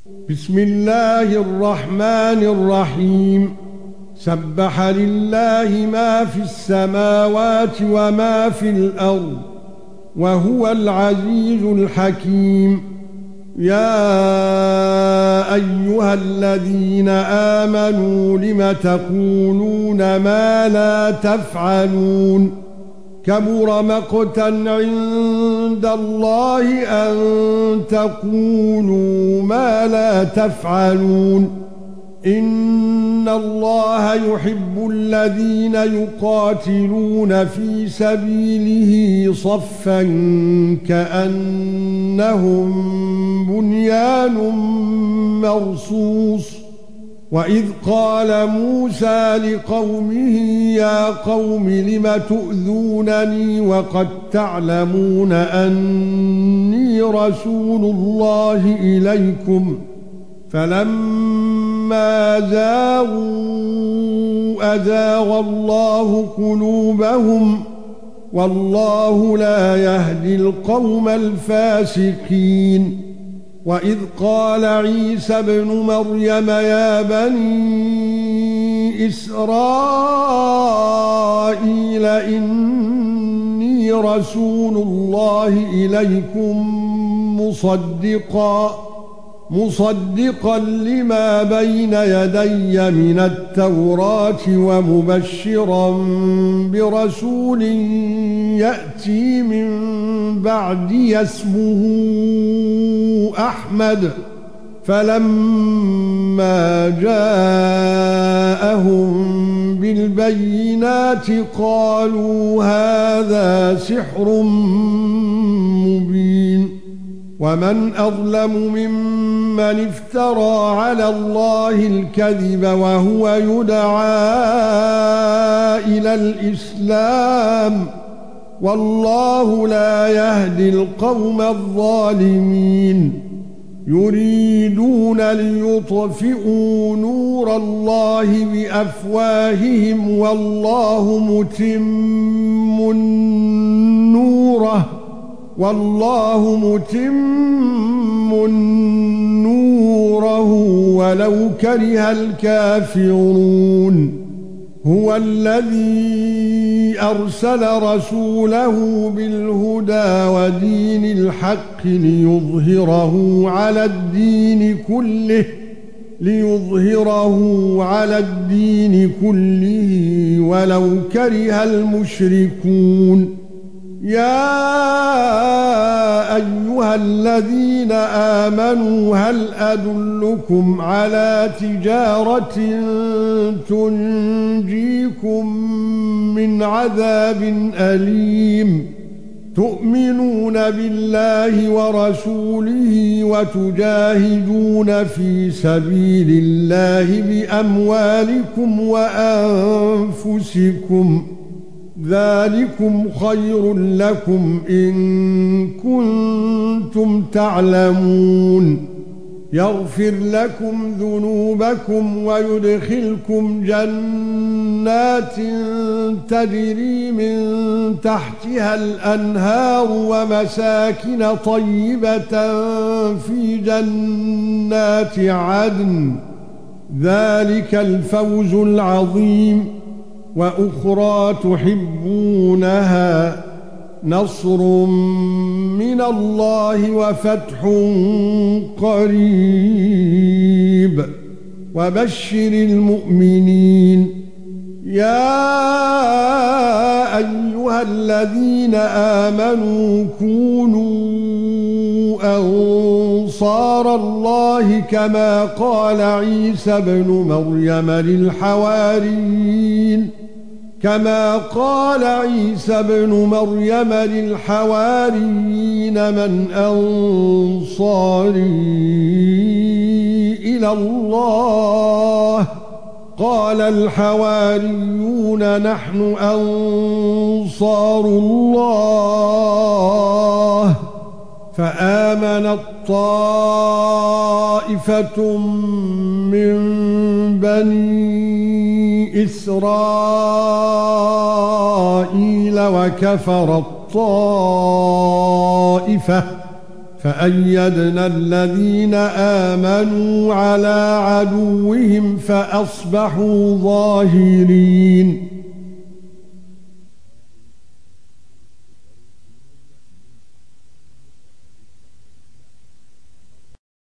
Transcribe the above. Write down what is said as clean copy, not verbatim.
بسم الله الرحمن الرحيم. سبح لله ما في السماوات وما في الأرض وهو العزيز الحكيم. يا أيها الذين آمنوا لم تقولون ما لا تفعلون؟ كبر مقتا عند الله أن تقولوا ما لا تفعلون. إن الله يحب الذين يقاتلون في سبيله صفا كأنهم بنيان مرصوص. وَإِذْ قَالَ مُوسَى لِقَوْمِهِ يَا قَوْمِ لِمَ تُؤْذُونَنِي وَقَدْ تَعْلَمُونَ أَنِّي رَسُولُ اللَّهِ إِلَيْكُمْ فَلَمَّا زَاغُوا أَزَاغَ اللَّهُ قُلُوبَهُمْ وَاللَّهُ لَا يَهْدِي الْقَوْمَ الْفَاسِقِينَ. وَإِذْ قَالَ عِيسَى ابْنُ مَرْيَمَ يَا بَنِي إِسْرَائِيلَ إِنِّي رَسُولُ اللَّهِ إِلَيْكُمْ مُصَدِّقًا لِمَا بَيْنَ يَدَيَّ مِنَ التَّوْرَاةِ وَمُبَشِّرًا بِرَسُولٍ يَأْتِي مِن بَعْدِي اسْمُهُ أحمد. فلما جاءهم بالبينات قالوا هذا سحر مبين. ومن أظلم ممن افترى على الله الكذب وهو يدعى إلى الإسلام والله لا يهدي القوم الظالمين. يريدون ليطفئوا نور الله بأفواههم والله متم نوره ولو كره الكافرون. هو الذي أرسل رسوله بالهدى ودين الحق ليظهره على الدين كله ولو كره المشركون. يا ايها الذين آمنوا هل ادلكم على تجارة تنجيكم من عذاب أليم؟ تؤمنون بالله ورسوله وتجاهدون في سبيل الله بأموالكم وأنفسكم ذلكم خير لكم إن كنتم تعلمون. يغفر لكم ذنوبكم ويدخلكم جنات تجري من تحتها الأنهار ومساكن طيبة في جنات عدن ذلك الفوز العظيم. وأخرى تحبونها نصر من الله وفتح قريب وبشر المؤمنين. يا أيها الذين آمنوا كونوا أنصار الله كما قال عيسى ابن مريم للحواريين من أنصاري إلى الله؟ قال الحواريون نحن أنصار الله. فآمنت طائفة من بني إسرائيل وكفرت طائفة فأيدنا الذين آمنوا على عدوهم فأصبحوا ظاهرين